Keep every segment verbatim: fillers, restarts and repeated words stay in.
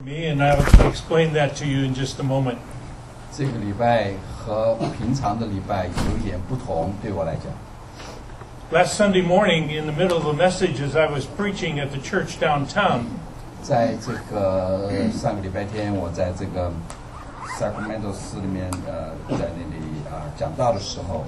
Me, and I'll explain that to you in just a moment. 这个礼拜和平常的礼拜有一点不同，对我来讲。 Last Sunday morning, in the middle of a message, as I was preaching at the church downtown, 在这个上个礼拜天，我在这个 Sacramento 市里面，呃，在那里啊、呃、讲道的时候，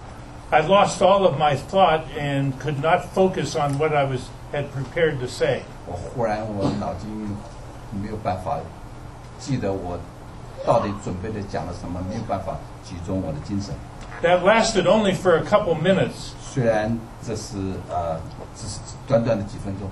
I lost all of my thought and could not focus on what I was had prepared to say. 我忽然我脑筋没有办法记得我到底准备的讲了什么，没有办法集中我的精神。 That lasted only for a couple minutes. 虽然这是呃只是短短的几分钟。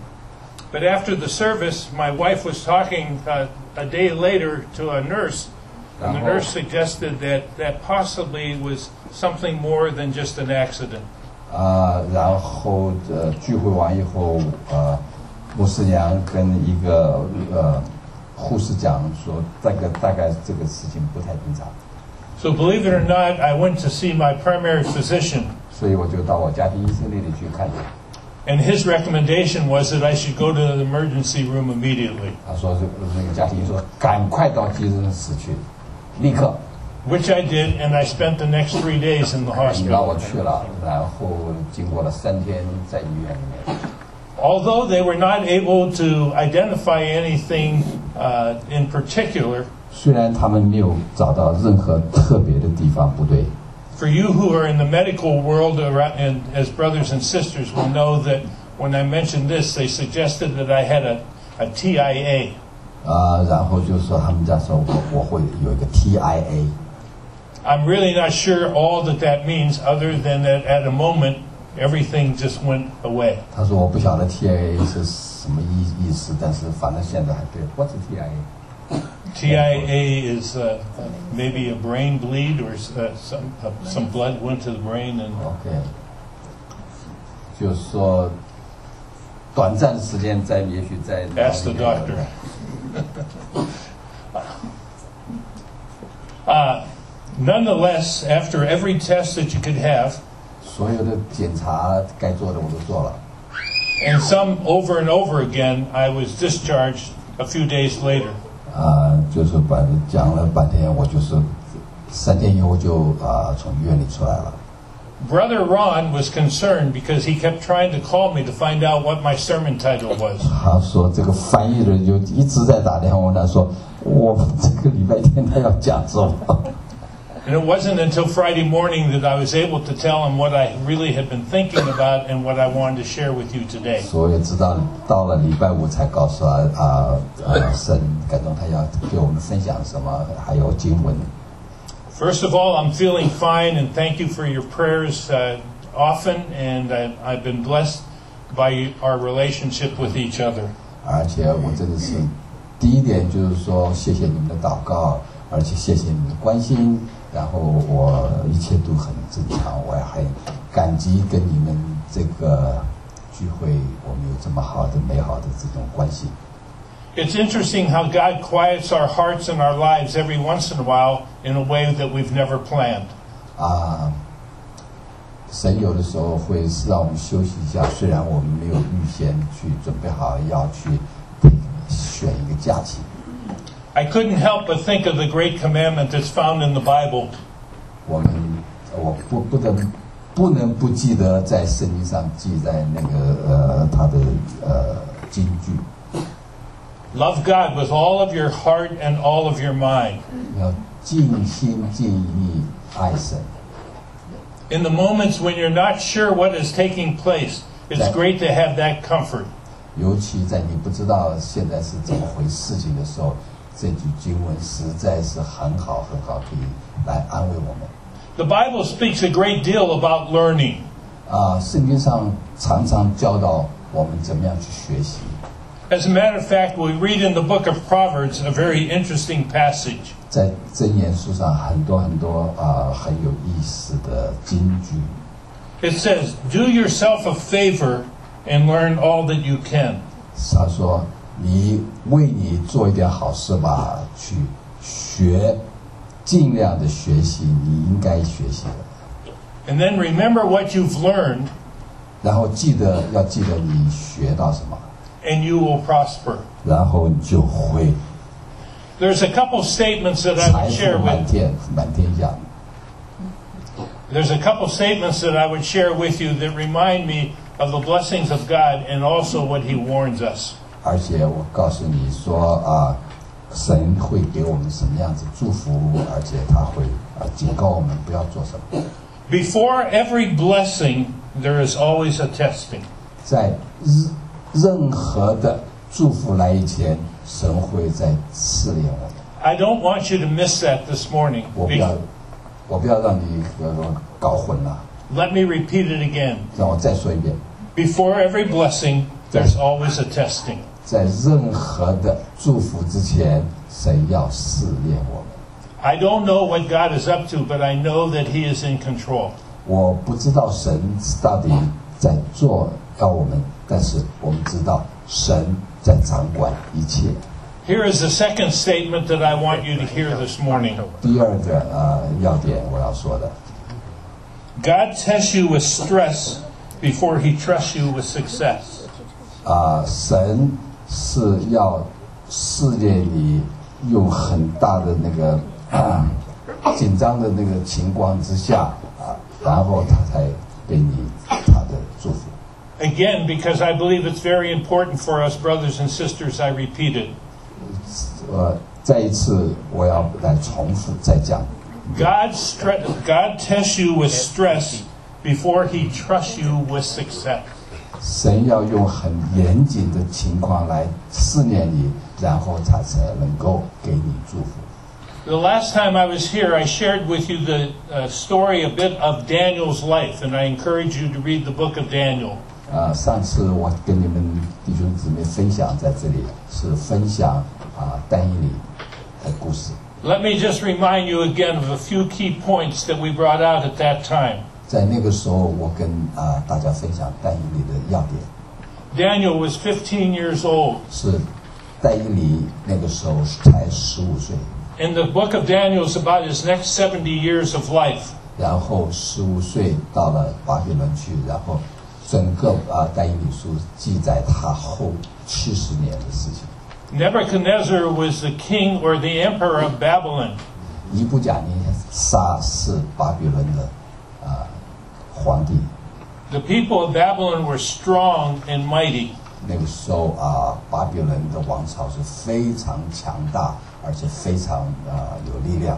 But after the service, my wife was talking uh, a day later to a nurse, and the nurse suggested that that possibly was something more than just an accident. 啊、呃，然后呃聚会完以后，呃，牧师娘跟一个呃护士讲说，这个大概这个事情不太平常。 So believe it or not, I went to see my primary physician. 所以我就到我家庭医生那里去看他。 And his recommendation was that I should go to the emergency room immediately. 他说：“那个家庭医生说，赶快到急诊室去，立刻。” Which I did, and I spent the next three days in the 你让我 hospital. 去了，然后经过了三天在医院里面。 Although they were not able to identify anything uh, in particular, 虽然他们没有找到任何特别的地方不对。 for you who are in the medical world around, and as brothers and sisters will know that when I mentioned this, they suggested that I had a, a T I A. 啊、呃，然后就说他们家说我我会有一个 T I A。 I'm really not sure all that that means, other than that at a moment everything just went away. 他说我不晓得 T I A 是什么意意思，但是反正现在还对。What's T I A? T I A is uh, maybe a brain bleed, or uh, some uh, some blood went to the brain, and OK， 就是说短暂时间在也许在 ask the doctor. uh, nonetheless, after every test that you could have, 所有的检查该做的我都做了。 and some over and over again, I was discharged a few days later. 啊、呃，就是把讲了半天，我就是三天以后就啊、呃、从医院里出来了。 Brother Ron was concerned because he kept trying to call me to find out what my sermon title was. 他说这个翻译人就一直在打电话问他说，我们这个礼拜天他要讲什么？ And it wasn't until Friday morning that I was able to tell him what I really had been thinking about and what I wanted to share with you today. 所以直到到了礼拜五才告诉他啊啊神感动他要给我们分享什么，还有经文。 First of all, I'm feeling fine, and thank you for your prayers uh, often, and I, I've been blessed by our relationship with each other. 而且我真的是第一点就是说，谢谢你们的祷告，而且谢谢你们的关心。 然后我一切都很正常，我也很感激跟你们这个聚会，我们有这么好的、美好的这种关系。 It's interesting how God quiets our hearts and our lives every once in a while in a way that we've never planned. 啊，神有的时候会让我们休息一下，虽然我们没有预先去准备好要去选一个假期。 I couldn't help but think of the great commandment that's found in the Bible. 我们我不不能不能不记得在圣经上记在那个呃他的呃金句。 Love God with all of your heart and all of your mind. 要尽心尽意爱神。 In the moments when you're not sure what is taking place, it's great to have that comfort. 尤其在你不知道现在是怎么回事情的时候。 这句经文实在是很好很好，可以来安慰我们。 The Bible speaks a great deal about learning. 啊，圣经上常常教导我们怎么样去学习。 As a matter of fact, we read in the book of Proverbs a very interesting passage. 在箴言书上很多很多啊很有意思的金句。 It says, "Do yourself a favor and learn all that you can." 他说。 你为你做一点好事吧，去学，尽量的学习你应该学习的。 And then remember what you've learned. 然后记得要记得你学到什么。 And you will prosper. 然后你就会 There's a couple statements that I 财 would share 富满 with 天满天下。 There's a couple statements that I would share with you that remind me of the blessings of God and also what He warns us. 而且我告诉你说啊，神会给我们什么样子祝福，而且他会啊警告我们不要做什么。 Before every blessing, there is always a testing. 在任任何的祝福来以前，神会在试炼我们。 I don't want you to miss that this morning. 我不要，我不要让你呃搞混了。 Let me repeat it again. 让我再说一遍， Before every blessing, there's always a testing. 在任何的祝福之前，神要试炼我们。 I don't know what God is up to, but I know that He is in control. 我不知道神到底在做要我们，但是我们知道神在掌管一切。 Here is the second statement that I want you to hear this morning. 第二个呃要点我要说的， God tests you with stress before He trusts you with success. 啊、神是要试炼你，用很大的那个、啊、紧张的那个情况之下啊，然后他才给你他的祝福。 Again, because I believe it's very important for us, brothers and sisters, I repeat it. 呃，再一次我要来重复再讲， God, stre- God tests you with stress before He trusts you with success. 神要用很严谨的情况来试炼你，然后他才能够给你祝福。 The last time I was here, I shared with you the uh, story a bit of Daniel's life, and I encourage you to read the book of Daniel. 呃，上次我跟你们弟兄姊妹分享在这里是分享啊但以理的故事。 Let me just remind you again of a few key points that we brought out at that time. 在那个时候，我跟啊、大家分享但以理的要点， Daniel was fifteen years old. 是但以理那个时候才十五岁， And the book of Daniel is about his next seventy years of life. 然后十五岁到了巴比伦去，然后整个啊但以理书记载他后七十年的事情。 Nebuchadnezzar was the king or the emperor of Babylon. 尼布甲尼撒是巴比伦的啊、皇帝， The people of Babylon were strong and mighty. 那个时候啊、巴比伦的王朝是非常强大，而且非常啊、有力量。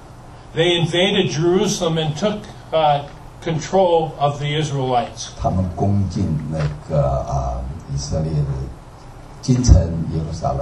They invaded Jerusalem and took uh, control of the Israelites. 他们攻进那个啊、以色列的京城耶路撒冷，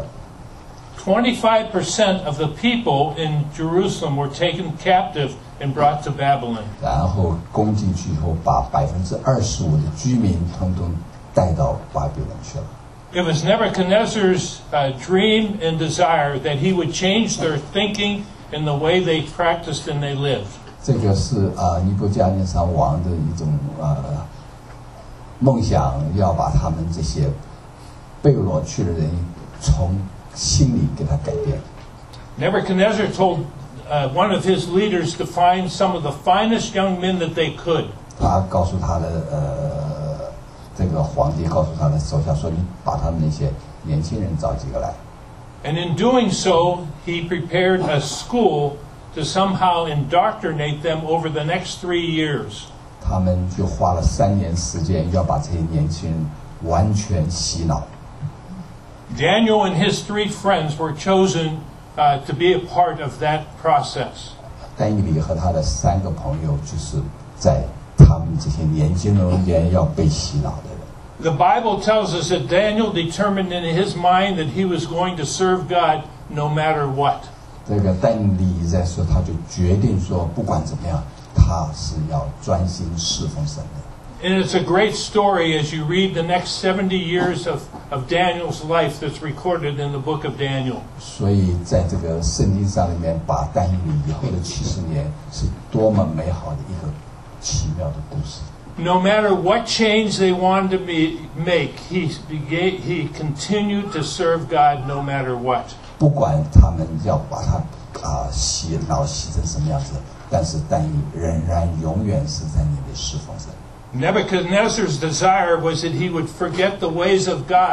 twenty-five percent of the people in Jerusalem were taken captive and brought to Babylon. 然后攻进去以后，把百分之二十五的居民统统带到巴比伦去了。 It was Nebuchadnezzar's uh, dream and desire that he would change their thinking and the way they practiced and they lived. 这个是啊、尼布甲尼撒王的一种呃梦想，要把他们这些被掳去的人从心里给他改变。 Nebuchadnezzar told uh, one of his leaders to find some of the finest young men that they could. 他告诉他的呃这个皇帝告诉他的手下说：“你把他们那些年轻人找几个来。” And in doing so, he prepared a school to somehow indoctrinate them over the next three years. 他们就花了三年时间，要把这些年轻人完全洗脑。 Daniel and his three friends were chosen uh, to be a part of that process. 但以理和他的三个朋友，就是在他们这些年轻人里面要被洗脑的人。 The Bible tells us that Daniel determined in his mind that he was going to serve God no matter what. 这个但以理在说，他就决定说，不管怎么样，他是要专心侍奉神的。 And it's a great story as you read the next seventy years of, of Daniel's life that's recorded in the book of Daniel. 所以在这个圣经上里面，把但以理以后的七十年是多么美好的一个奇妙的故事。 No matter what change they wanted to be, make, he, began, he continued to serve God no matter what. 不管他们要把他啊、洗脑洗成什么样子，但是但以理仍然永远是在那里侍奉神。 Nebuchadnezzar's desire was that he would forget the ways of God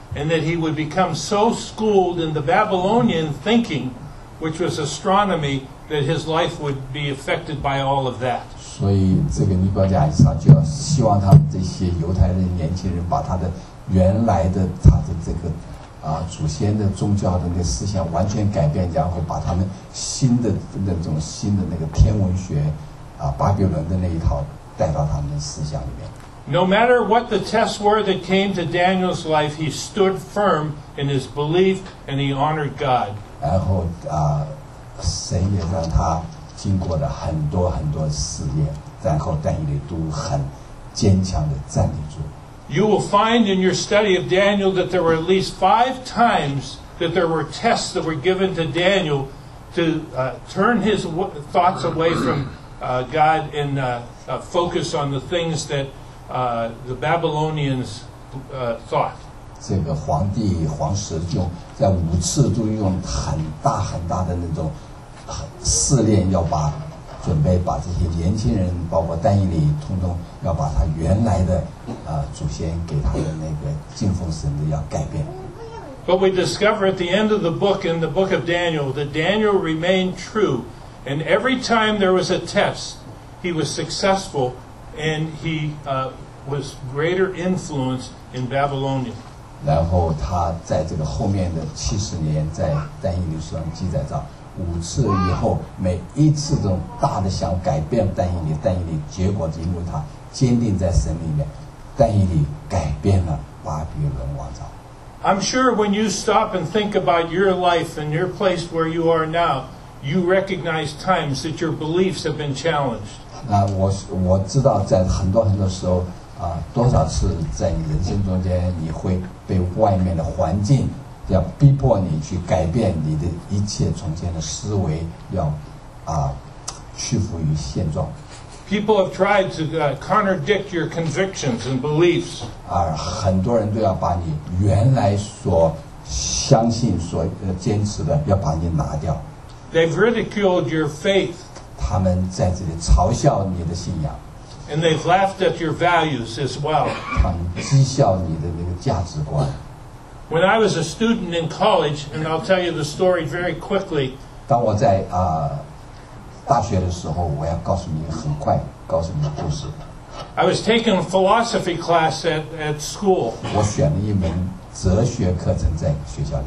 and that he would become so schooled in the Babylonian thinking, which was astronomy, that his life would be affected by all of that. 所以这个尼布甲尼撒就要希望他们这些犹太人年轻人把他的原来的他的这个啊祖先的宗教的那个思想完全改变，然后把他们新的那种新的那个天文学啊巴比伦的那一套带到他们的思想里面。 No matter what the tests were that came to Daniel's life, he stood firm in his belief and he honored God. 然后啊，神也让他经过了很多很多试验，然后但以理都很坚强的站立住。 You will find in your study of Daniel that there were at least five times that there were tests that were given to Daniel to uh, turn his w- thoughts away from uh, God and uh, uh, focus on the things that uh, the Babylonians uh, thought. 这个皇帝皇室用在五次都用很大很大的那种试炼，要把准备把这些年轻人，包括但以理，通通要把他原来的啊、呃、祖先给他的那个敬奉神的要改变。 But we discover at the end of the book, in the book of Daniel, that Daniel remained true, and every time there was a test, he was successful, and he uh, was greater influence in Babylonia. 然后他在这个后面的七十年，在但以理书上记载着五次以后，每一次这种大的想改变但以理，但以理结果因为他坚定在神里面，但以理改变了巴比伦王朝。 I'm sure when you stop and think about your life and your place where you are now, you recognize times that your beliefs have been challenged. 那我我知道，在很多很多时候啊，多少次在你人生中间，你会被外面的环境要逼迫你去改变你的一切从前的思维，要啊屈服于现状。 People have tried to uh, contradict your convictions and beliefs. 而很多人都要把你原来所相信、所呃坚持的，要把你拿掉。 They've ridiculed your faith. 他们在这里嘲笑你的信仰， And they've laughed at your values as well. 他们讥笑你的那个价值观。 When I was a student in college, and I'll tell you the story very quickly. 当我在啊、呃、大学的时候，我要告诉你很快告诉你的故事。 I was taking a philosophy class at, at school. 我选了一门哲学课程在学校里。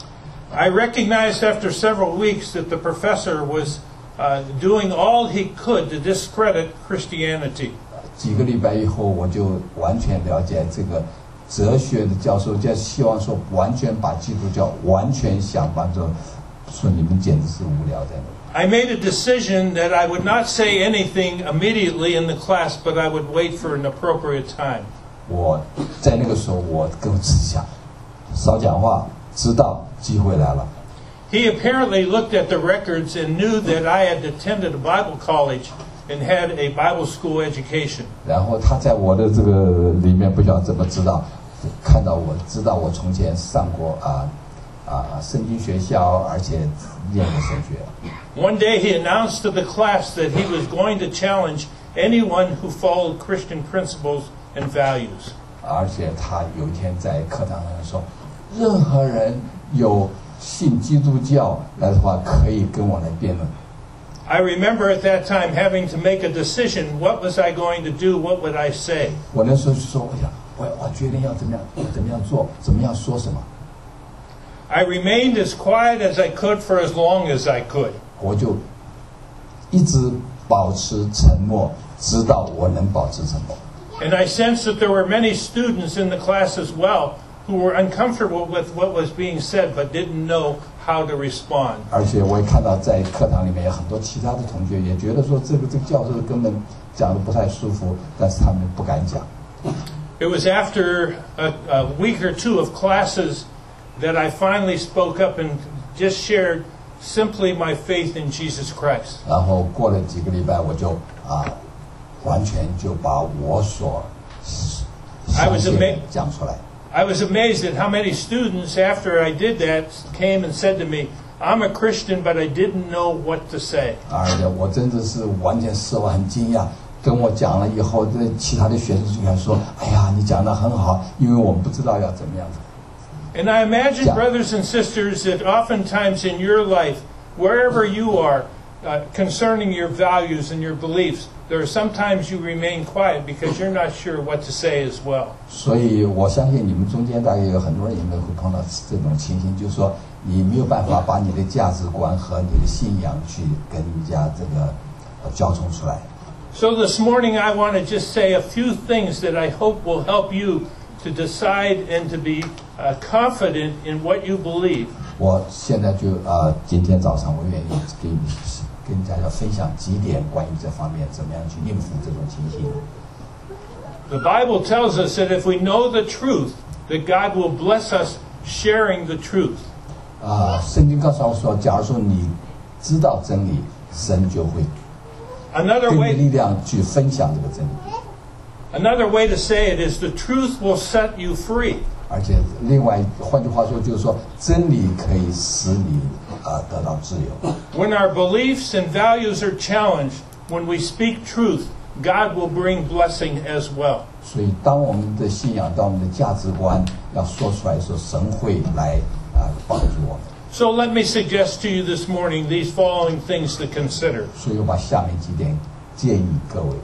I recognized after several weeks that the professor was uh, doing all he could to discredit Christianity. 几个礼拜以后，我就完全了解这个哲学的教授，就希望说完全把基督教完全想帮助，说你们简直是无聊的。 I made a decision that I would not say anything immediately in the class, but I would wait for an appropriate time. 我在那个时候，我跟我自己讲，少讲话，直到机会来了。 He apparently looked at the records and knew that I had attended a Bible college and had a Bible school education. 然后他在我的这个里面不晓得怎么知道，看到我知道我从前上过啊啊圣经学校，而且念过神学。 One day he announced to the class that he was going to challenge anyone who followed Christian principles and values. 而且他有一天在课堂上说，任何人有信基督教来的话，可以跟我来辩论。 I remember at that time having to make a decision. What was I going to do? What would I say? 我那时候就说，哎呀，我我决定要怎么样，怎么样做，怎么样说什么。 I remained as quiet as I could for as long as I could. 我就一直保持沉默，直到我能保持沉默。 And I sensed that there were many students in the class as well who were uncomfortable with what was being said but didn't know how to respond. 而且我也看到在课堂里面有很多其他的同学也觉得说这个这个教授根本讲的不太舒服，但是他们不敢讲。 It was after a, a week or two of classes that I finally spoke up and just shared simply my faith in Jesus Christ. 然后过了几个礼拜，我就啊，完全就把我所相信的讲出来。 I was amazed at how many students, after I did that, came and said to me, "I'm a Christian, but I didn't know what to say." 而且我真的是完全是我很惊讶，跟我讲了以后，这其他的学生就开始说：“哎呀，你讲得很好，因为我们不知道要怎么样子。” And I imagine, Yeah. brothers and sisters, that oftentimes in your life, wherever you are, uh, concerning your values and your beliefs, there are sometimes you remain quiet because you're not sure what to say as well. 所以我相信你们中间大概有很多人也会碰到这种情形，就是说你没有办法把你的价值观和你的信仰去跟人家这个呃交冲出来。 So this morning I want to just say a few things that I hope will help you to decide and to be uh, confident in what you believe. 我现在就呃，今天早上我愿意给你跟大家分享几点关于这方面怎么样去应付这种情形。 The Bible tells us that if we know the truth, that God will bless us sharing the truth. 啊、圣经告诉我说，假如说你知道真理，神就会 Another 给你 way, 力量去分享这个真理。 another way to say it is the truth will set you free. 而且另外，换句话说，就是说真理可以使你啊、得到自由。 When our beliefs and values are challenged, when we speak truth, God will bring blessing as well. 所以，当我们的信仰、当我们的价值观要说出来的时候，神会来啊、帮助我们。 So let me suggest to you this morning these following things to consider. 所以我把下面几点建议各位。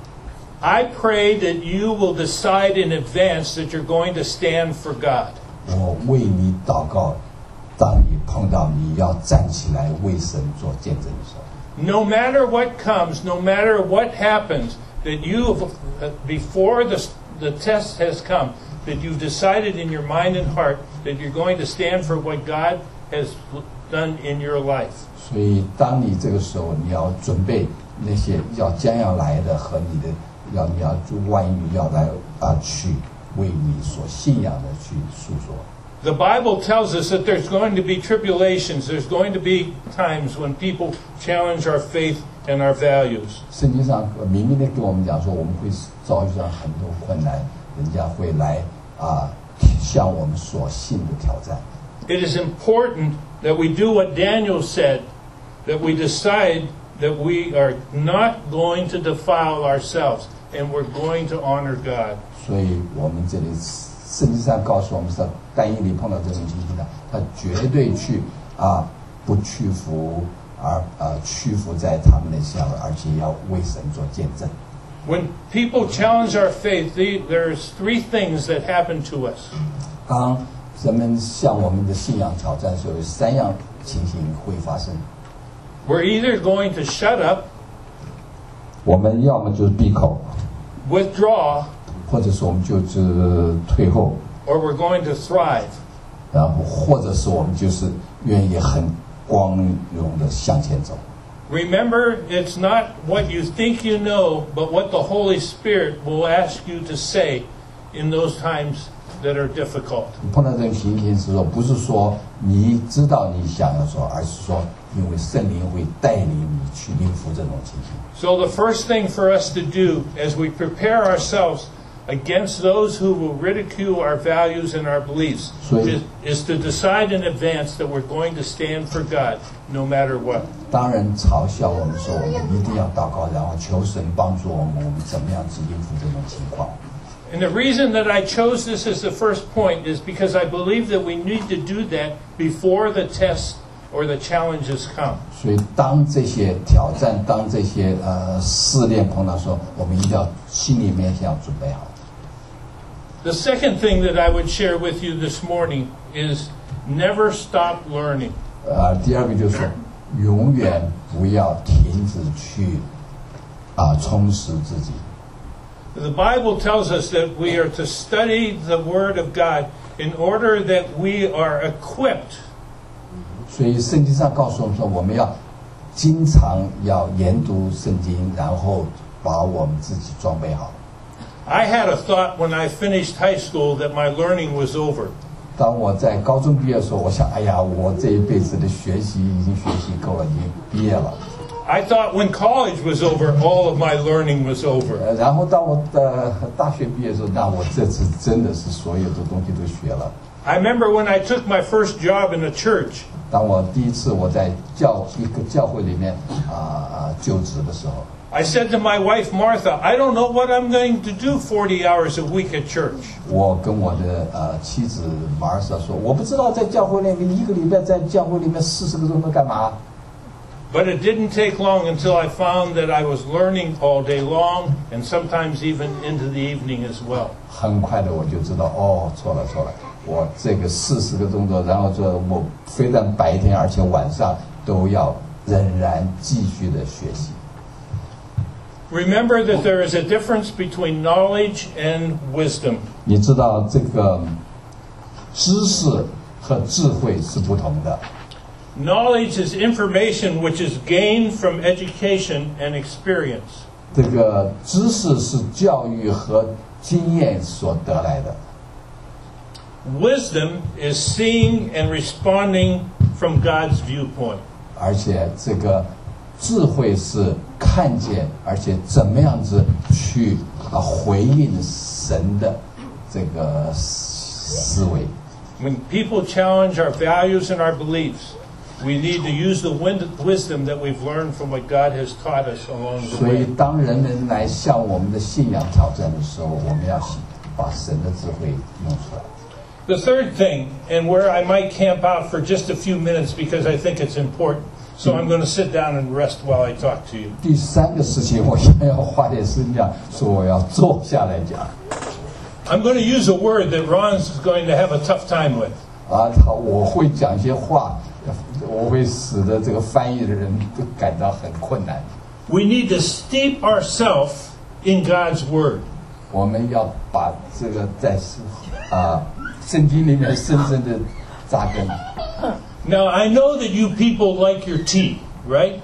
I pray that you will decide in advance that you're going to stand for God. 我为你祷告，当你碰到你要站起来为神做见证的时候， No matter what comes, no matter what happens, that you, uh, before the, the test has come, that you've decided in your mind and heart that you're going to stand for what God has done in your life. 所以当你这个时候，你要准备那些要将要来的和你的要你要就万一要来啊去为你所信仰的去诉说。 The Bible tells us that there's going to be tribulations. There's going to be times when people challenge our faith and our values. 圣经上呃明明的跟我们讲说，我们会遭遇上很多困难，人家会来啊向我们所信的挑战。 It is important that we do what Daniel said, that we decide that we are not going to defile ourselves and we're going to honor God. 所以我们这里圣经上告诉我们说，但以理碰到这种情形呢，他绝对去啊不屈服，而呃屈服在他们的下面，而且要为神做见证。 When people challenge our faith, the, there's three things that happen to us. 当人们向我们的信仰挑战的时候，有三样情形会发生。 We're either going to shut up, 我们要么就是闭口， withdraw, 或者是我们就是退后， or we're going to thrive. 然后或者是我们就是愿意很光荣的向前走。 Remember, it's not what you think you know, but what the Holy Spirit will ask you to say in those times that are difficult. 碰到这种情形是说，不是说你知道你想要说，而是说因为圣灵会带领你去应付这种情形。 So the first thing for us to do as we prepare ourselves against those who will ridicule our values and our beliefs is, is to decide in advance that we're going to stand for God no matter what. 当然嘲笑我们说，我们一定要祷告，然后求神帮助我们，我们怎么样去应付这种情况。 And the reason that I chose this as the first point is because I believe that we need to do that before the tests or the challenges come. 所以，当这些挑战、当这些呃试炼碰到的时候，我们一定要心里面先要准备好。 The second thing that I would share with you this morning is never stop learning. 呃，第二个就是说，永远不要停止去啊、充实自己。 The Bible tells us that we are to study the Word of God in order that we are equipped. 所以圣经上告诉我们说，我们要经常要研读圣经，然后把我们自己装备好。 I had a thought when I finished high school that my learning was over. 当我在高中毕业的时候，我想，哎呀，我这一辈子的学习已经学习够了，已经毕业了。 I thought when college was over, all of my learning was over. 呃，然后当我的大学毕业的时候，那我这次真的是所有的东西都学了。 I remember when I took my first job in a church. 当我第一次我在教一个教会里面啊啊、就职的时候， I said to my wife Martha, I don't know what I'm going to do forty hours a week at church. 我跟我的呃妻子马尔莎说，我不知道在教会里面一个礼拜在教会里面四十个钟头干嘛。 But it didn't take long until I found that I was learning all day long and sometimes even into the evening as well. 很快的我就知道，哦，错了错了，我这个四十个钟头，然后说我非但白天而且晚上都要仍然继续的学习。 Remember that there is a difference between knowledge and wisdom. 你知道这个知识和智慧是不同的。 Knowledge is information which is gained from education and experience. 这个知识是教育和经验所得来的。 Wisdom is seeing and responding from God's viewpoint. 而且这个智慧是看见，而且怎么样子去啊回应神的这个思维。 When people challenge our values and our beliefs, we need to use the wisdom that we've learned from what God has taught us along the 所以 way. 当人们来向我们的信仰挑战的时候，我们要把神的智慧用出来。 The third thing, and where I might camp out for just a few minutes because I think it's important, so I'm going to sit down and rest while I talk to you. 第三个事情，我想要花点时间讲，说我要坐下来讲。 I'm going to use a word that Ron's going to have a tough time with. 啊，他我会讲一些话，我会使得这个翻译的人都感到很困难。 We need to steep ourselves in God's word. 我们要把这个在啊圣经里面深深的扎根。 Now I know that you people like your tea, right?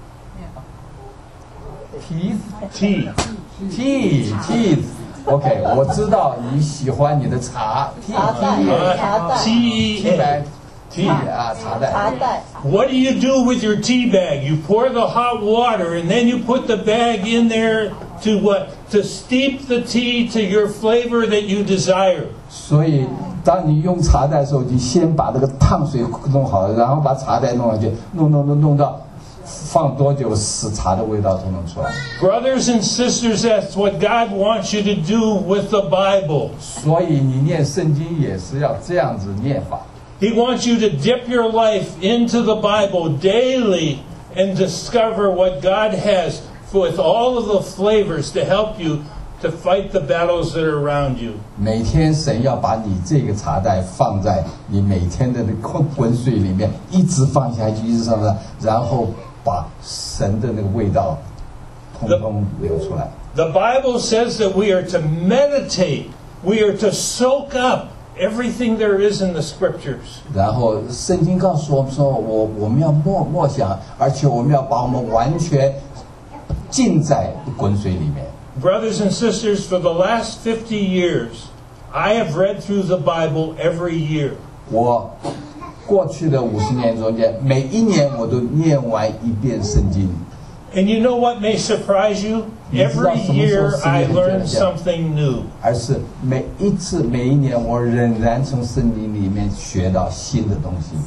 Teeth, Tea. tea, teeth. OK， 我知道你喜欢你的茶。 茶袋， Uh, 茶袋， tea. tea bag, Tea. 啊，茶袋。 茶袋。 What do you do with your tea bag? You pour the hot water and then you put the bag in there to what? To steep the tea to your flavor that you desire. 所以，当你用茶袋的时候，你先把这个烫水弄好，然后把茶袋弄上去，弄弄弄弄到，放多久使茶的味道都能出来。 Brothers and sisters, that's what God wants you to do with the Bible. 所以你念圣经也是要这样子念法。 He wants you to dip your life into the Bible daily and discover what God has with all of the flavors to help you to fight the battles that are around you. 每天神要把你这个茶袋放在你每天的那滚滚水里面，一直放下去，一直放下去，然后把神的那个味道通通流出来。 The Bible says that we are to meditate, we are to soak up everything there is in the scriptures. 然后圣经告诉我们说，我我们要默默想，而且我们要把我们完全浸在滚水里面。 Brothers and sisters, for the last fifty years, I have read through the Bible every year. 我过去的五十年中间，每一年我都念完一遍圣经。 And you know what may surprise you? Every year I learn something new. 而是每一次每一年，我仍然从圣经里面学到新的东西。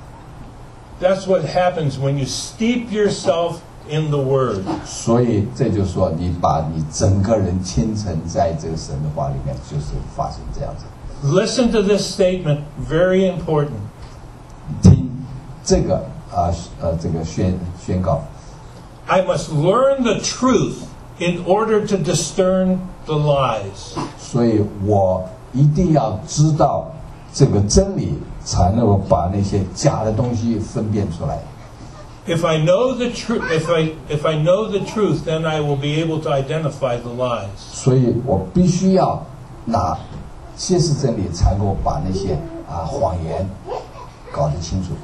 That's what happens when you steep yourself in the Word. 所以这就是说，你把你整个人浸沉在这个神的话里面，就是发生这样子。 Listen to this statement, very important. 听这个啊呃这个宣宣告。 I must learn the truth in order to discern the lies. 所以我一定要知道这个真理，才能够把那些假的东西分辨出来。 If I know the truth, if I if I know the truth, then I will be able to identify the lies. 所以我必须要哪些是真理，才能够把那些啊谎言搞得清楚。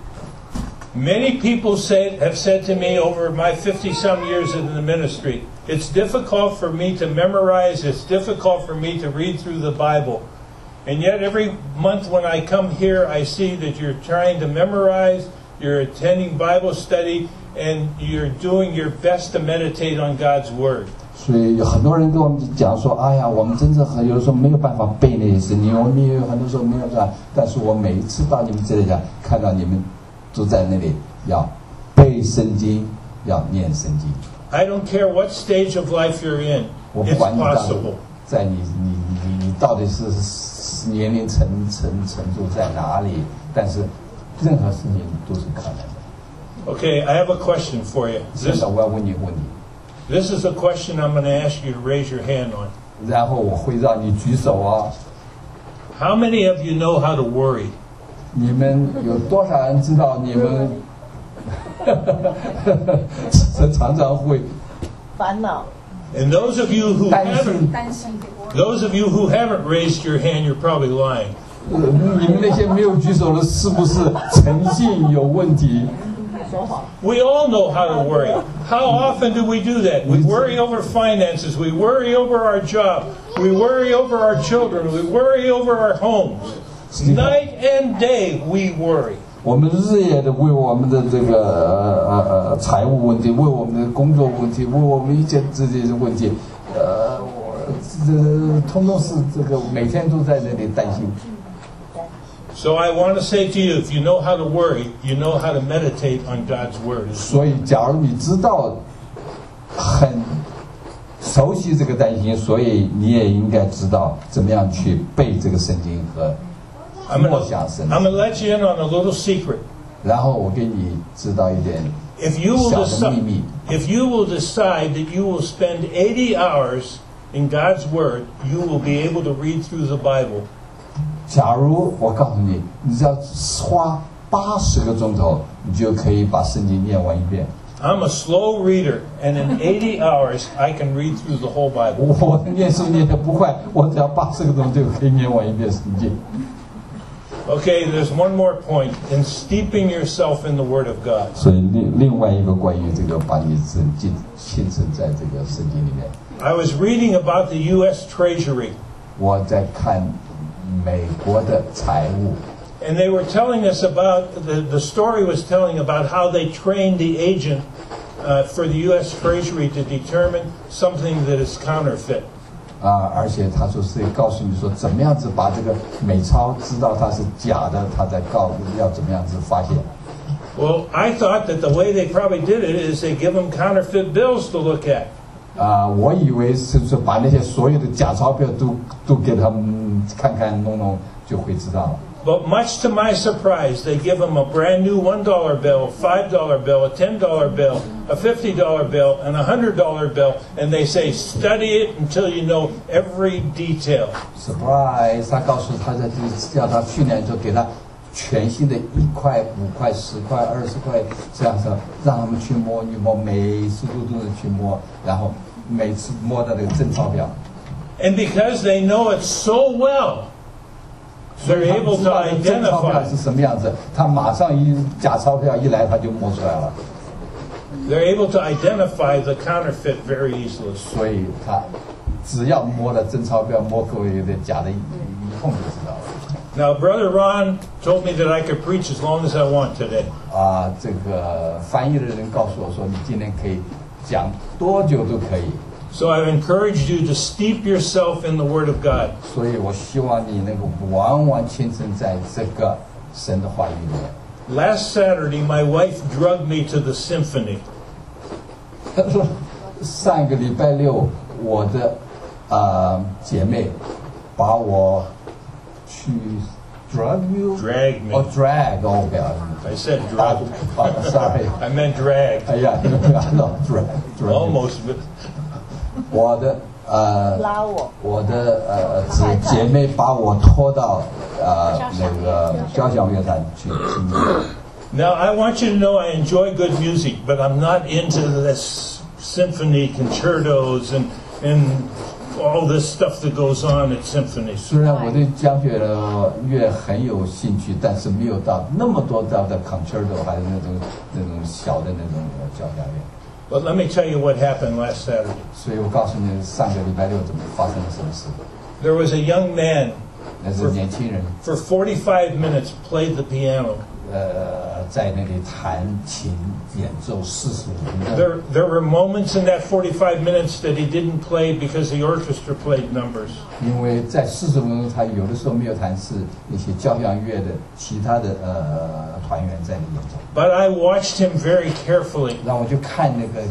Many people say, have said to me over my fifty-some years in the ministry, it's difficult for me to memorize, it's difficult for me to read through the Bible. And yet every month when I come here, I see that you're trying to memorize, you're attending Bible study, and you're doing your best to meditate on God's Word. 所以有很多人跟我们讲说，哎呀，我们真正很有的时候没有办法背那些圣经，我们也有很多时候没有这样。但是我每一次到你们这里来，看到你们都在那里要背圣经，要念圣经。 I don't care what stage of life you're in, 我不 it's 管你到底 possible. 在你你你你到底是年龄层层程度在哪里，但是任何事情都是可能的。 Okay, I have a question for you. 现 This, 在我要问你问题， this is a question I'm going to ask you to raise your hand on. 然后我会让你举手啊。 How many of you know how to worry? 你们有多少人知道你们常常会烦恼 And those of you who 担 haven't, 心？ 担心 those of you who haven't raised your hand, you're probably lying. 呃你们那些没有举手的，是不是诚信有问题？ 说谎。 We all know how to worry. How often do we do that? We worry over finances. We worry over our job. We worry over our children. We worry over our homes. Night and day we worry. 我们日夜的为我们的这个呃呃呃财务问题，为我们的工作问题，为我们一切这些问题，呃，我这通通是这个每天都在那里担心。 So I want to say to you, if you know how to worry, you know how to meditate on God's Word. 所以，假如你知道很熟悉这个担心，所以你也应该知道怎么样去背这个圣经和 I'm 默 going 想圣 to I'm 经。 going to let you in on a little secret. 然后我给你知道一点 If you will 小的 decide, 秘密。 if you will decide that you will spend eighty hours in God's Word, you will be able to read through the Bible. 假如我告诉你，你只要花八十个钟头，你就可以把圣经念完一遍。 I'm a slow reader, and in eighty hours, I can read through the whole Bible. 我念书念得不快，我只要八十个钟头就可以念完一遍圣经。 Okay, there's one more point in steeping yourself in the Word of God. 所以另另外一个关于这个把你浸浸浸沉在这个圣经里面， I was reading about the U S Treasury, 我在看美国的财务， and they were telling us about the, the story was telling about how they trained the agent uh, for the U S Treasury to determine something that is counterfeit. 啊，而且他说是告诉你说怎么样子把这个美钞知道它是假的，他在告要怎么样子发现。 Well, I thought that the way they probably did it is they give them counterfeit bills to look at. 啊，我以为是说把那些所有的假钞票都都给他们看看弄弄就会知道了。 But much to my surprise, they give them a brand new one dollar bill, a five dollar bill, a ten dollar bill, a fifty dollar bill, and a one hundred dollar bill, and they say, study it until you know every detail. surprise， 他告诉他在这叫他训练，就给他全新的一块、五块、十块、二十块这样子，让他们去摸，你摸每次都都是去摸，然后每次摸到那个真钞票。 And because they know it so well, they're able 知 to 道那真钞票 identify. 是什么样子，他马上一假钞票一来，他就摸出来了， They're able to identify the counterfeit very easily. 所以他只要摸了真钞票，摸过有点假的，一碰就知道了。 Now, Brother Ron told me that I could preach as long as I want today. 啊，这个翻译的人告诉我说，你今天可以讲多久都可以。 So I've encouraged you to steep yourself in the Word of God. 所以我希望你能够完完全全在这个神的话语里面。 Last Saturday, my wife drugged me to the symphony. 上个礼拜六，我的呃姐妹把我去 drug you Drag me. 哦 drag 哦不要 I said 啊 drug. 啊 sorry I meant drag. 哎呀no drag drag Almost. But 我的呃拉我， 我的呃姊姐妹把我拖到呃那个交响乐团去听歌。 now I want you to know I enjoy good music, but I'm not into this symphony concertos and and all this stuff that goes on at symphonies. 虽然我对交响乐很有兴趣，但是没有到那么多到的 concerto 还有那种那种小的那种交响乐。 But let me tell you what happened last Saturday. 所以我告诉你，上个礼拜六怎么发生了什么事？ There was a young man 那是年轻人， for forty-five minutes played the piano. 呃，在那里弹琴演奏四十五分钟。 There, there were moments in that forty-five minutes that he didn't play because the orchestra played numbers. 因为在四十分钟，他有的时候没有弹，是那些交响乐的其他的呃团员在那演奏。 But I watched him very carefully. 然后我就看那个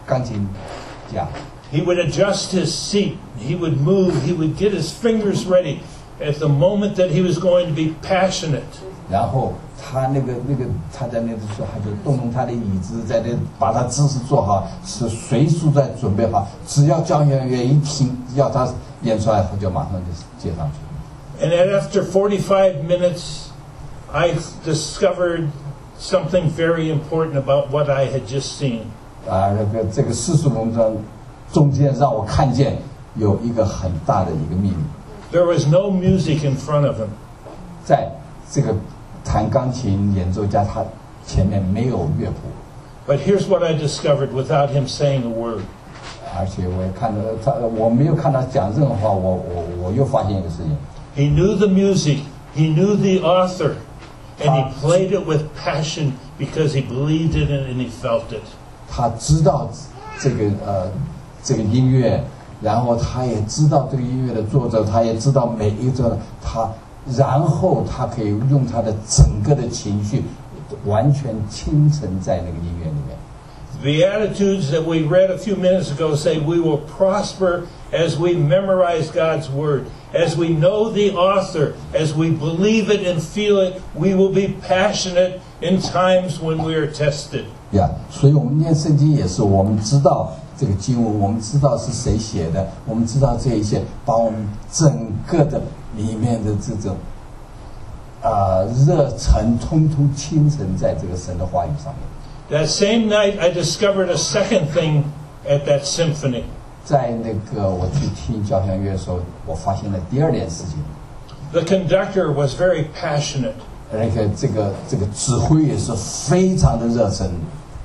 钢琴家。 He would adjust his seat. He would move. He would get his fingers ready at the moment that he was going to be passionate. 然后他那个那个他在那个时候，他就动动他的椅子，在那把他姿势做好，是随时在准备好。只要交响乐一听要他演出来，他就马上就接上去。 And then after forty-five minutes, I discovered something very important about what I had just seen. 啊，那个这个四十分钟中间让我看见有一个很大的一个秘密， There was no music in front of him. 在这个弹钢琴演奏家他前面没有乐谱， But here's what I discovered without him saying a word. 而且我也看到他，我没有看他讲任何话，我我我又发现一个事情， He knew the music. He knew the author. And he played it with passion because he believed it and he felt it. 他知道这个呃这个音乐，然后他也知道这个音乐的作者，他也知道每一个他，然后他可以用他的整个的情绪完全倾沉在那个音乐里面。 The attitudes that we read a few minutes ago say we will prosper as we memorize God's Word, as we know the author, as we believe it and feel it, we will be passionate in times when we are tested. 呀，所以我们念圣经也是，我们知道这个经文，我们知道是谁写的，我们知道这一切，把我们整个的里面的这种啊、呃、热忱，通通倾沉在这个神的话语上面。 That same night, I discovered a second thing at that symphony. 在那个我去听交响乐的时候，我发现了第二件事情， The conductor was very passionate. 而且这个这个指挥也是非常的热忱，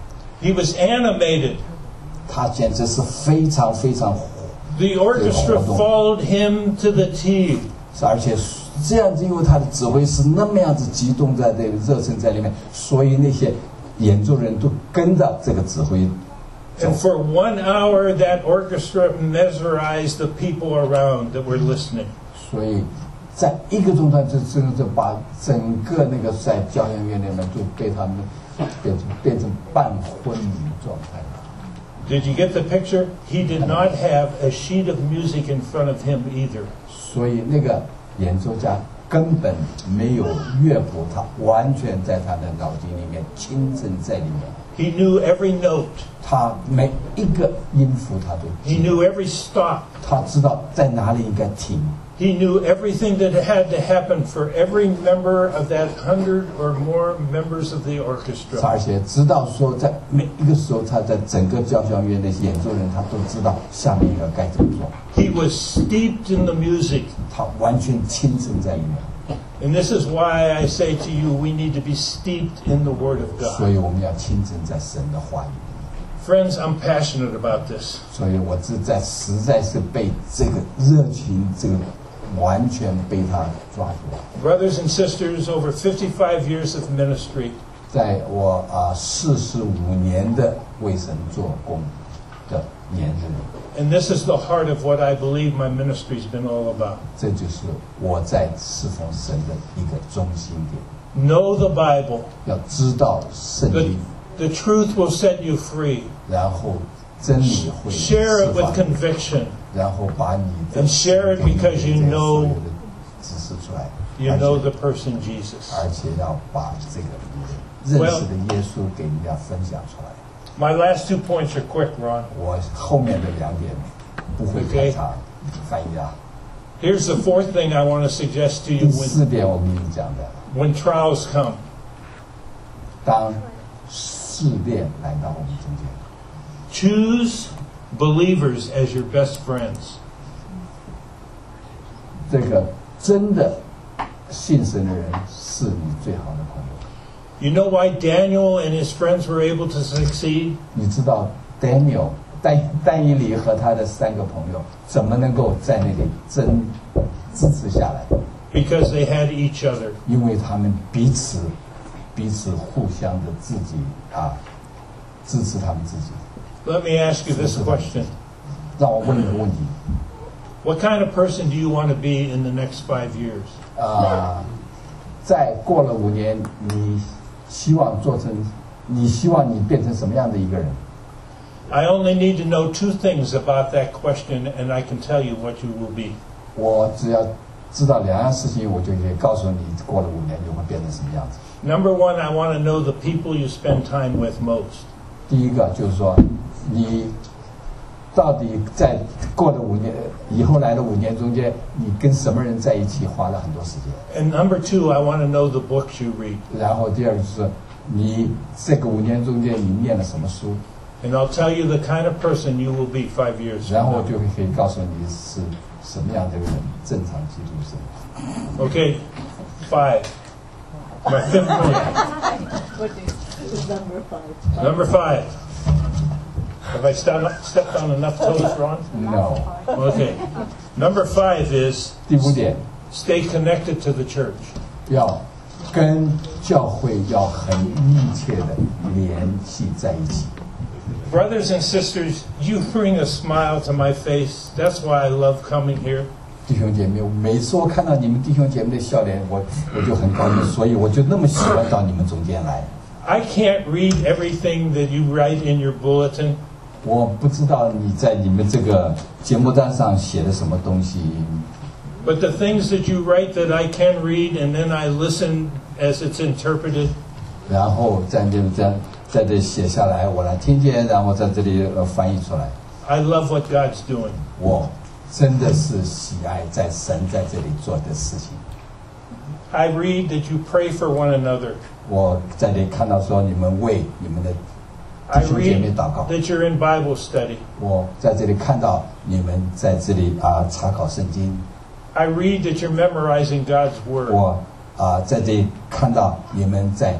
He was animated. 他简直是非常非常， The orchestra followed him to the T. 而且这样子，因为他的指挥是那么样子激动在这个热忱在里面，所以那些演奏人都跟着这个指挥。 And for one hour, that orchestra mesmerized the people around that were listening. 所以在一个钟头，就真的把整个那个在交响乐里面就被他们变成变成半昏迷状态。 Did you get the picture? He did not have a sheet of music in front of him either. 所以那个演奏家根本没有乐谱，他完全在他的脑筋里面倾沉在里面。 He knew every note. 他每一个音符他都 He 记得， knew every stop. 他知道在哪里应该停。 He knew everything that had to happen for every member of that hundred or more members of the 他 orchestra. 而且知道说，在每一个时候，他在整个交响乐那些演奏人，他都知道下面应该该怎么做。 He was steeped in the music. 他完全倾沉在里面。 And this is why I say to you, we need to be steeped in the Word of 所 God. 以我们要倾沉在神的话语里面。 Friends, I'm passionate about this. 所以我是在实在是被这个热情，这个完全被他抓住了。 Brothers and sisters, over fifty-five years of ministry, 在我啊四十五年的为神做工的年日， and this is the heart of what I believe my ministry's been all about. 这就是我在侍奉神的一个中心点。 Know the Bible. 要知道圣 The, 经， the truth will set you free. 然后真理会 Share it 释 with 放你， conviction. 然后把你的 And share it because you 这个 know- 所有的指示出来， You 而 know 且 the person Jesus. 而且要把这个认识的耶稣给人家分享出来。 My last two points are quick, Ron. 我后面的两点不会太长，翻译啊。 Here's the fourth thing I want to suggest to you 第 when, 四点我们已经讲的， when trials come. 当试炼来到我们中间， Choose believers as your best friends. 这个真的信神的人是你最好的朋友。 You know why Daniel and his friends were able to succeed? 你知道 Daniel 但但以理和他的三个朋友怎么能够在那里真支持下来？ Because they had each other. 因为他们彼此彼此互相的自己啊支持他们自己。 Let me ask you this question. 让我问一个问题 What kind of person do you want to be in the next five years? 啊、在过了五年，你希望做成，你希望你变成什么样的一个人？ I only need to know two things about that question, and I can tell you what you will be. 我只要知道两样事情，我就可以告诉你，过了五年你会变成什么样子。 Number one, I want to know the people you spend time with most. 第一个就是说，你到底在过了五年以后来的五年中间，你跟什么人在一起花了很多时间。 And number two, I want to know the books you read. 然后第二个就是你这个五年中间你念了什么书， And I'll tell you the kind of person you will be five years 然后 from 我 now. 就可以告诉你是什么样的人，正常基督生。 Okay, five. My fifth point. What is number five? Number five. Have I stepped stepped on enough toes, Ron? No， Okay. Number five is 第五点 stay connected to the church. 要跟教会要很密切的联系在一起。 Brothers and sisters, you bring a smile to my face. That's why I love coming here. 弟兄姐妹，每次我看到你们弟兄姐妹的笑脸，我我就很高兴，所以我就那么喜欢到你们中间来。 I can't read everything that you write in your bulletin, 我不知道你在你们这个节目单上写的什么东西， but the things that you write that I can read, and then I listen as it's interpreted. 然后在这在在这写下来，我来听见，然后在这里呃翻译出来。 I love what God's doing. 我真的是喜爱在神在这里做的事情。 I read that you pray for one another. 我在这里看到说你们为你们的 I 弟兄姐妹 read 祷告。 that you're in Bible study. 我在这里看到你们在这里啊查考圣经。 I read that you're memorizing God's Word. 我啊在这里看到你们在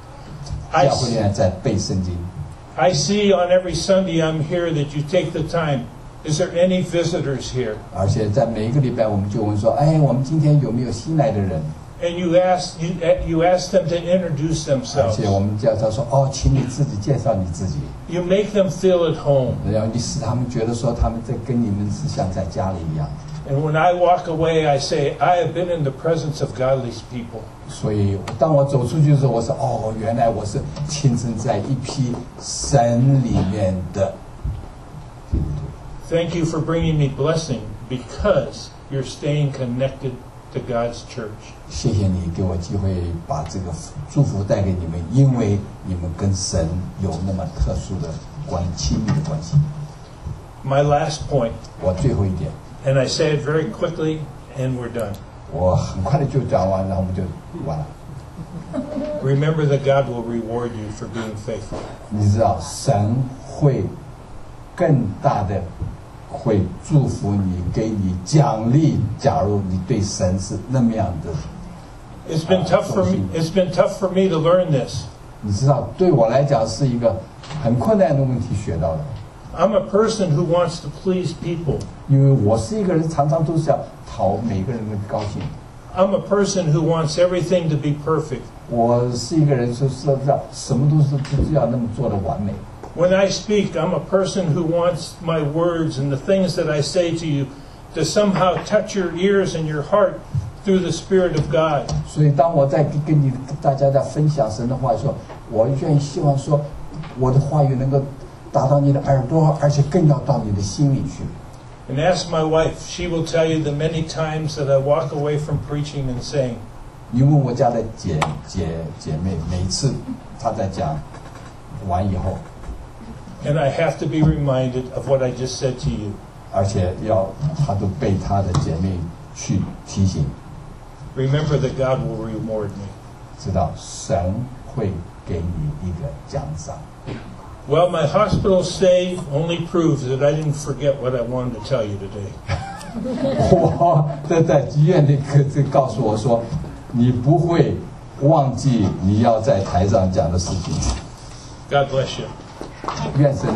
I 教会里面在背圣经。 I see on every Sunday I'm here that you take the time. Is there any visitors here? 而且在每一个礼拜，我们就问说：“哎，我们今天有没有新来的人 And you ask you, you ask them to introduce？” 而 themselves. 且我们叫他说：“哦，请你自己介绍你自己。 You make them feel at home. ” 然后你使他们觉得说他们在跟你们是像在家里一样。 And when I walk away, I say, I have been in the presence of godly people. 所以当我走出去的时候，我说：“哦，原来我是亲身在一批神里面的基督徒。” Thank you for bringing me blessing because you're staying connected to God's church. 谢谢你给我机会把这个祝福带给你们，因为你们跟神有那么特殊的关亲密的关系。 My last point, 我最后一点， and I say it very quickly, and we're done. 我很快的就讲完，然后我们就完了。 Remember that God will reward you for being faithful. 你知道，神会更大的会祝福你，给你奖励。假如你对神是那么样的， It's been tough for me. It's been tough for me to learn this. 你知道，对我来讲是一个很困难的问题学到的。 I'm a person who wants to please people. 因为我是一个人，常常都是要讨每个人的高兴。 I'm a person who wants everything to be perfect. 我是一个人，就是要什么都是就是要那么做的完美。 When I speak, I'm a person who wants my words and the things that I say to you to somehow touch your ears and your heart through the Spirit of God. 所以当我在跟跟你跟大家在分享神的话的时候，我愿意希望说，我的话语能够达到你的耳朵，而且更要到你的心里去。 And ask my wife. She will tell you the many times that I walk away from preaching and saying, 你问我家的姐姐姐妹，每次她在讲完以后， and I have to be reminded of what I just said to you. 而且要她都被她的姐妹去提醒， Remember that God will reward me. 知道神会给你一个奖赏。 Well, my hospital stay only proves that I didn't forget what I wanted to tell you today. 我在在医院里可这告诉我说，你不会忘记你要在台上讲的事情。 God bless you. 愿神。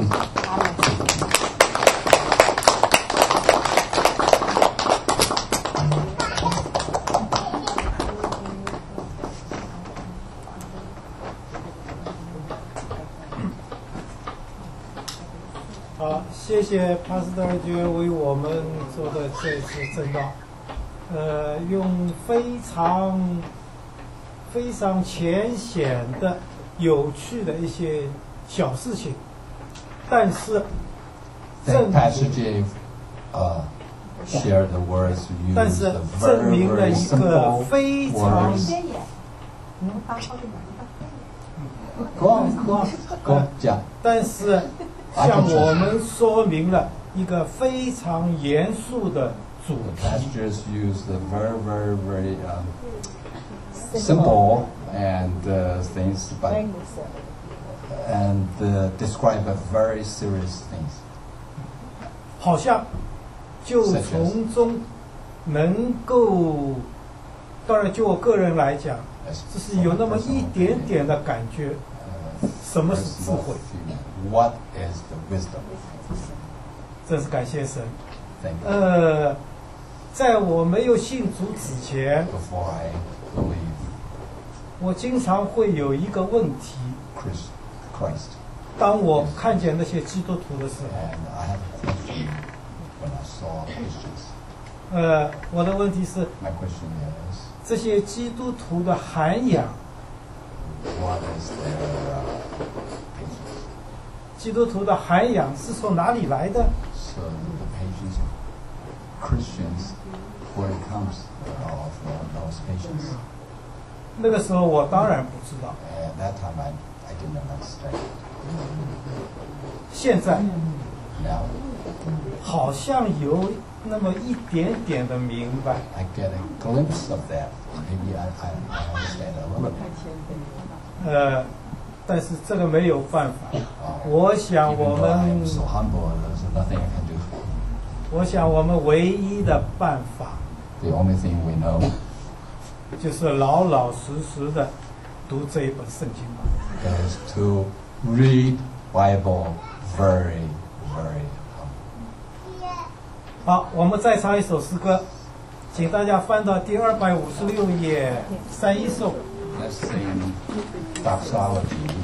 好，谢谢帕斯特尔爵为我们做的这次正道，呃，用非常非常浅显的、有趣的一些小事情， 但是 Then 证 Pastor 明 J uh, shared the words, 但 used 是 the 证 very, 明了 very 一个 simple 非常 words. 先演，你们发号的哪 Go on, go on, go on, 讲。 但是向我们说明了一个非常严肃的主 The 题。 pastors use the very, very, very um, simple and uh, things, but and uh, describe a very serious things. 好像就从中能够，当然就我个人来讲， As 只是有那么一点点的感觉， uh, 什么是智 personal 慧？ feeling. What is the wisdom? 真是感谢神。 Thank you. 呃，在我没有信主之前， Before I believe 我经常会有一个问题： Christ, Christ, 当我看见那些基督徒的时候， and I have a question when I saw Christians. 呃，我的问题是， My question is, 这些基督徒的涵养， what is their uh, patience? 基督徒的涵养是从哪里来的？ So the patience of Christians, where it comes of those patience. 那个时候我当然不知道， At that time, I, I didn't understand. 现在 Now, 好像有那么一点点的明白。 I get a glimpse of that. Maybe I, I, I understand a little bit. 呃，但是这个没有办法。 Uh, 我想 even 我 though I 们 am，so humble, there's nothing I can do. 我想我们唯一的办法 The only thing we know 就是老老实实的读这一本圣经吧。 is to read Bible very, very humble. 好，我们再唱一首诗歌，请大家翻到第二百五十六页三一颂。 Let's sing doxology.